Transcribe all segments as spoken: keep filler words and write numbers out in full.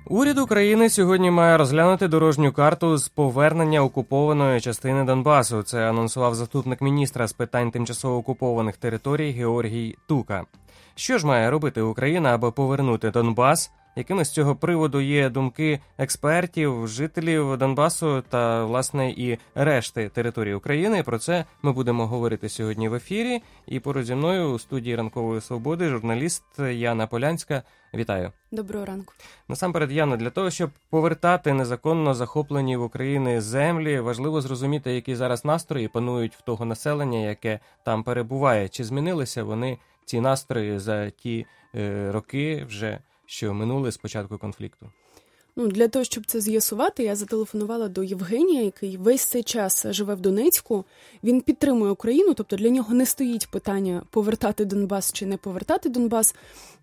Уряд України сьогодні має розглянути дорожню карту з повернення окупованої частини Донбасу. Це анонсував заступник міністра з питань тимчасово окупованих територій Георгій Тука. Що ж має робити Україна, аби повернути Донбас? Якими з цього приводу є думки експертів, жителів Донбасу та, власне, і решти території України? Про це ми будемо говорити сьогодні в ефірі. І поруч зі мною у студії «Ранкової свободи» журналіст Яна Полянська. Вітаю. Доброго ранку. Насамперед, Яна, для того, щоб повертати незаконно захоплені в Україні землі, важливо зрозуміти, які зараз настрої панують в того населення, яке там перебуває. Чи змінилися вони, ці настрої, за ті е, роки вже, що минули з початку конфлікту? Ну, для того, щоб це з'ясувати, я зателефонувала до Євгенія, який весь цей час живе в Донецьку. Він підтримує Україну, тобто для нього не стоїть питання повертати Донбас чи не повертати Донбас.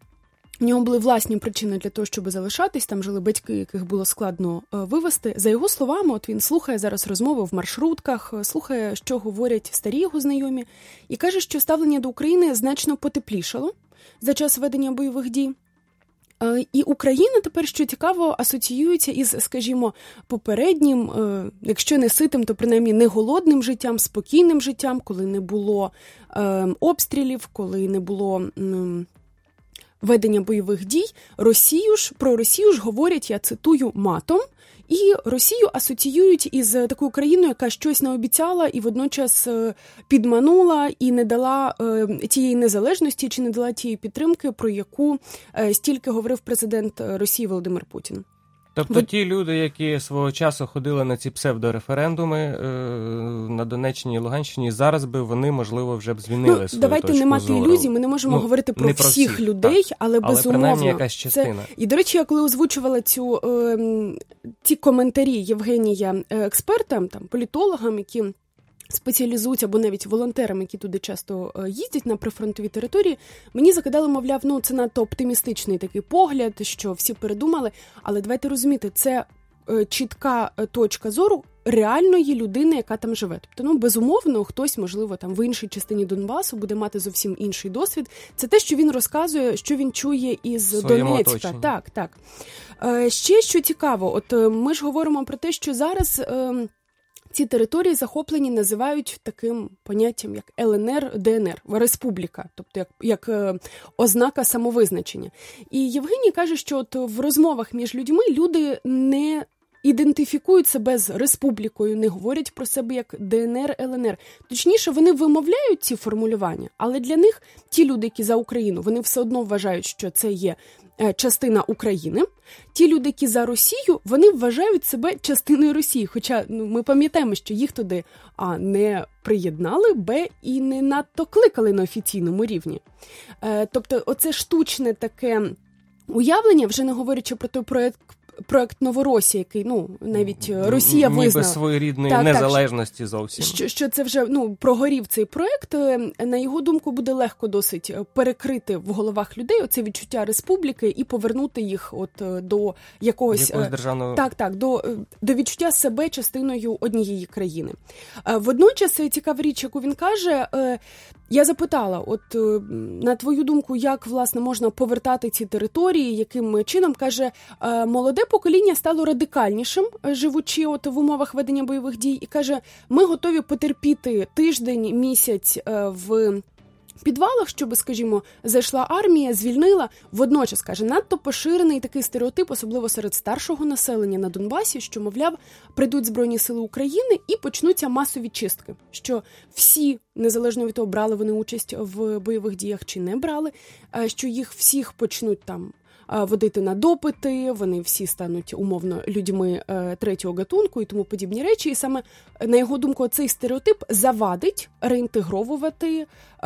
У нього були власні причини для того, щоб залишатись. Там жили батьки, яких було складно е, вивезти. За його словами, от він слухає зараз розмови в маршрутках, слухає, що говорять старі його знайомі, і каже, що ставлення до України значно потеплішало за час ведення бойових дій. І Україна тепер, що цікаво, асоціюється із, скажімо, попереднім, якщо не ситим, то принаймні не голодним життям, спокійним життям, коли не було е, обстрілів, коли не було е, ведення бойових дій. Росію ж, про Росію ж говорять, я цитую, матом. І Росію асоціюють із такою країною, яка щось наобіцяла і водночас підманула і не дала тієї незалежності чи не дала тієї підтримки, про яку стільки говорив президент Росії Володимир Путін. Тобто Ви... ті люди, які свого часу ходили на ці псевдореферендуми е, на Донеччині і Луганщині, зараз би вони, можливо, вже б змінили ну, свою давайте точку не мати зору. ілюзій, ми не можемо ну, говорити про, про всіх, всіх людей, так. але, але безумовно. принаймні якась частина. Це... І, до речі, я коли озвучувала цю, е, ці коментарі Євгенія експертам, там, політологам, які спеціалізуються, або навіть волонтерам, які туди часто їздять на прифронтові території, мені закидали, мовляв, ну це надто оптимістичний такий погляд, що всі передумали. Але давайте розуміти, це чітка точка зору реальної людини, яка там живе. Тобто, ну, безумовно, хтось, можливо, там в іншій частині Донбасу буде мати зовсім інший досвід. Це те, що він розказує, що він чує із Донецька. Оточенні. Так, так. Ще, що цікаво, от ми ж говоримо про те, що зараз ці території захоплені називають таким поняттям, як ел ен ер, де ен ер, республіка, тобто як, як е, ознака самовизначення. І Євгеній каже, що от в розмовах між людьми люди не ідентифікують себе з республікою, не говорять про себе як де ен ер, ел ен ер. Точніше, вони вимовляють ці формулювання, але для них ті люди, які за Україну, вони все одно вважають, що це є частина України. Ті люди, які за Росію, вони вважають себе частиною Росії. Хоча ну, ми пам'ятаємо, що їх туди а, не приєднали, б, і не надто кликали на офіційному рівні. Е, тобто оце штучне таке уявлення, вже не говорячи про той проєкт, проект Новоросія, який, ну, навіть Росія ніби визнала. Ніби своєрідної так, незалежності так, зовсім. Що, що це вже, ну, прогорів цей проект. На його думку, буде легко досить перекрити в головах людей оце відчуття республіки і повернути їх от до якогось... Якогось державного... Так, так, до, до відчуття себе частиною однієї країни. Водночас, цікава річ, яку він каже, я запитала, от на твою думку, як, власне, можна повертати ці території, яким чином, каже, молоде покоління стало радикальнішим, живучи от в умовах ведення бойових дій, і каже, ми готові потерпіти тиждень, місяць в підвалах, щоб, скажімо, зайшла армія, звільнила. Водночас, каже, надто поширений такий стереотип, особливо серед старшого населення на Донбасі, що, мовляв, прийдуть Збройні сили України і почнуться масові чистки. Що всі, незалежно від того, брали вони участь в бойових діях чи не брали, що їх всіх почнуть там водити на допити, вони всі стануть умовно людьми е, третього гатунку і тому подібні речі. І саме, на його думку, цей стереотип завадить реінтегровувати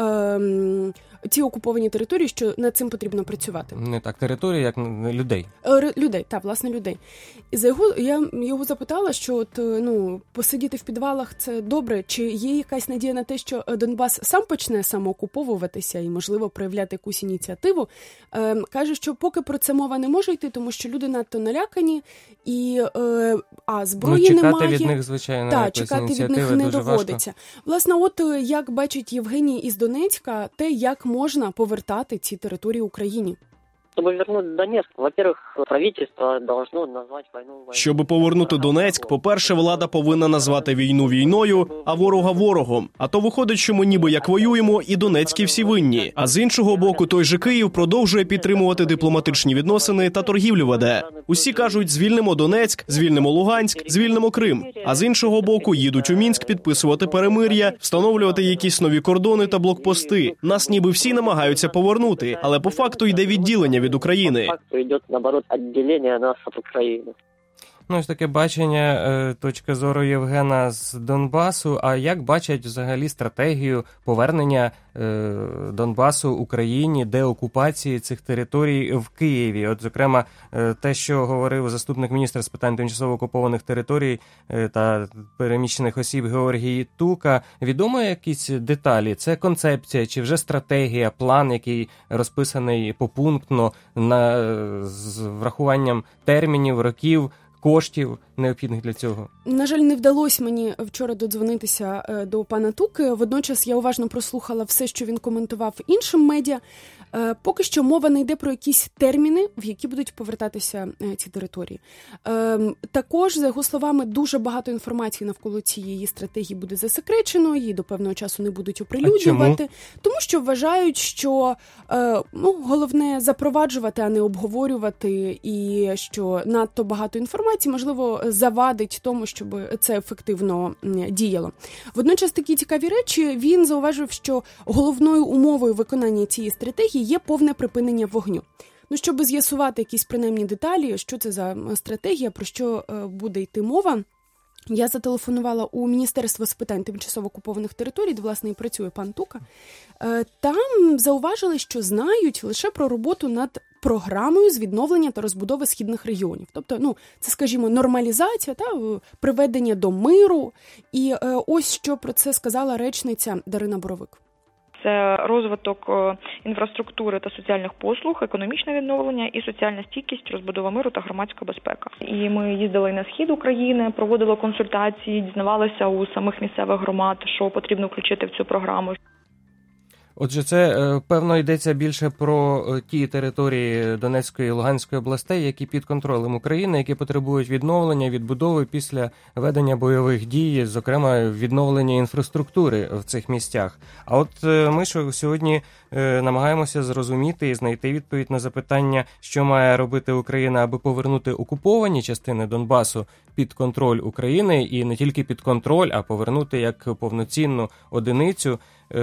е, ті окуповані території, що над цим потрібно працювати. Не так території, як людей. Е, людей, так, власне, людей. І за його, я його запитала, що от, ну, посидіти в підвалах – це добре, чи є якась надія на те, що Донбас сам почне самоокуповуватися і, можливо, проявляти якусь ініціативу. Е, каже, що поки про це мова не може йти, тому що люди надто налякані, і, е, а зброї ну, немає. Чекати від них, звичайно, та, якоїсь чекати від них не доводиться. Важко. Власне, от як бачить Євгеній із Донецька, те, як можна повертати ці території Україні. Щоб повернути Донецьк, по-перше, влада повинна назвати війну війною, а ворога ворогом. А то виходить, що ми ніби як воюємо, і донецькі всі винні. А з іншого боку, той же Київ продовжує підтримувати дипломатичні відносини та торгівлю веде. Усі кажуть, звільнимо Донецьк, звільнимо Луганськ, звільнимо Крим. А з іншого боку, їдуть у Мінськ підписувати перемир'я, встановлювати якісь нові кордони та блокпости. Нас ніби всі намагаються повернути, але по факту йде відділення від України. Ну, ось таке бачення, точка зору Євгена з Донбасу. А як бачать взагалі стратегію повернення е, Донбасу Україні, деокупації цих територій в Києві? От, зокрема, е, те, що говорив заступник міністра з питань тимчасово окупованих територій е, та переміщених осіб Георгій Тука. Відомо якісь деталі? Це концепція чи вже стратегія, план, який розписаний попунктно на, з врахуванням термінів, років, коштів необхідних для цього? На жаль, не вдалося мені вчора додзвонитися до пана Туки. Водночас я уважно прослухала все, що він коментував іншим медіа. Поки що мова не йде про якісь терміни, в які будуть повертатися ці території. Також, за його словами, дуже багато інформації навколо цієї стратегії буде засекречено, її до певного часу не будуть оприлюднювати. Тому що вважають, що ну, головне запроваджувати, а не обговорювати, і що надто багато інформації, можливо, завадить тому, щоб це ефективно діяло. Водночас такі цікаві речі, він зауважив, що головною умовою виконання цієї стратегії є повне припинення вогню. Ну, щоб з'ясувати якісь принаймні деталі, що це за стратегія, про що буде йти мова, я зателефонувала у Міністерство з питань тимчасово окупованих територій, де, власне, і працює пан Тука. Там зауважили, що знають лише про роботу над програмою з відновлення та розбудови східних регіонів. Тобто, ну, це, скажімо, нормалізація, та, приведення до миру. І ось що про це сказала речниця Дарина Боровик. Це розвиток інфраструктури та соціальних послуг, економічне відновлення і соціальна стійкість, розбудова миру та громадська безпека. І ми їздили на схід України, проводили консультації, дізнавалися у самих місцевих громад, що потрібно включити в цю програму. Отже, це, певно, йдеться більше про ті території Донецької і Луганської областей, які під контролем України, які потребують відновлення, відбудови після ведення бойових дій, зокрема, відновлення інфраструктури в цих місцях. А от ми сьогодні намагаємося зрозуміти і знайти відповідь на запитання, що має робити Україна, аби повернути окуповані частини Донбасу під контроль України, і не тільки під контроль, а повернути як повноцінну одиницю.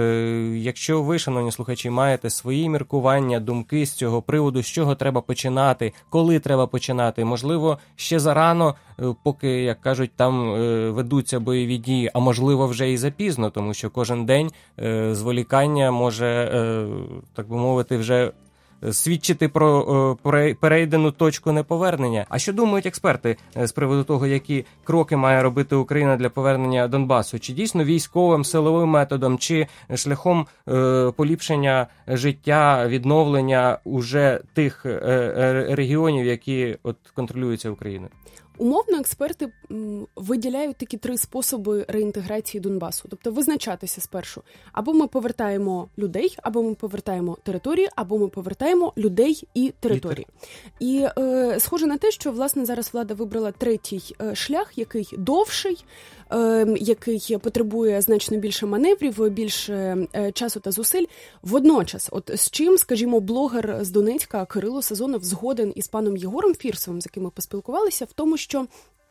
Якщо ви, шановні слухачі, маєте свої міркування, думки з цього приводу, з чого треба починати, коли треба починати, можливо, ще зарано, поки, як кажуть, там ведуться бойові дії, а можливо вже і запізно, тому що кожен день зволікання може, так би мовити, вже свідчити про перейдену точку неповернення. А що думають експерти з приводу того, які кроки має робити Україна для повернення Донбасу? Чи дійсно військовим, силовим методом, чи шляхом е, поліпшення життя, відновлення уже тих е, регіонів, які от контролюються Україною? Умовно, експерти виділяють такі три способи реінтеграції Донбасу. Тобто визначатися спершу. Або ми повертаємо людей, або ми повертаємо території, або ми повертаємо людей і території. І е, схоже на те, що, власне, зараз влада вибрала третій е, шлях, який довший, е, який потребує значно більше маневрів, більше е, часу та зусиль. Водночас, от з чим, скажімо, блогер з Донецька Кирило Сазонов згоден із паном Єгором Фірсовим, з яким ми поспілкувалися, в тому, що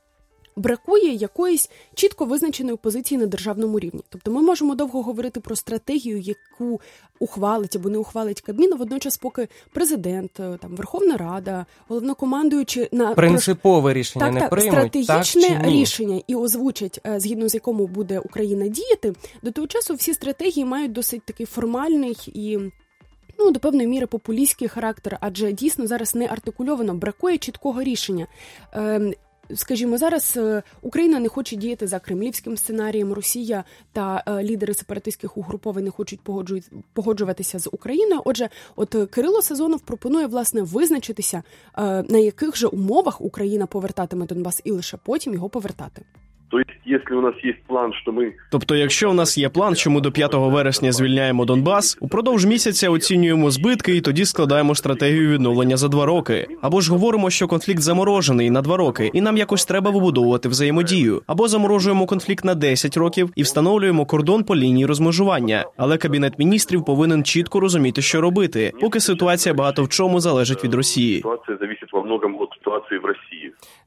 бракує якоїсь чітко визначеної позиції на державному рівні. Тобто ми можемо довго говорити про стратегію, яку ухвалить або не ухвалить Кабмін, водночас поки президент, там, Верховна Рада, головнокомандуючи на принципове рішення так, не так, приймуть, стратегічне так чи ні? рішення і озвучать, згідно з якому буде Україна діяти, до того часу всі стратегії мають досить такий формальний і ну, до певної міри популістський характер, адже дійсно зараз не артикульовано, бракує чіткого рішення. Е, Скажімо, зараз Україна не хоче діяти за кремлівським сценарієм, Росія та лідери сепаратистських угруповань не хочуть погоджуватися з Україною. Отже, от Кирило Сазонов пропонує, власне, визначитися, на яких же умовах Україна повертатиме Донбас і лише потім його повертати. То есть, если у нас есть план, що ми... Тобто, якщо у нас є план, що ми до п'ятого вересня звільняємо Донбас, упродовж місяця оцінюємо збитки і тоді складаємо стратегію відновлення за два роки. Або ж говоримо, що конфлікт заморожений на два роки, і нам якось треба вибудовувати взаємодію. Або заморожуємо конфлікт на десять років і встановлюємо кордон по лінії розмежування. Але Кабінет міністрів повинен чітко розуміти, що робити, поки ситуація багато в чому залежить від Росії. Ситуація залежить во многом від ситуації в Росії.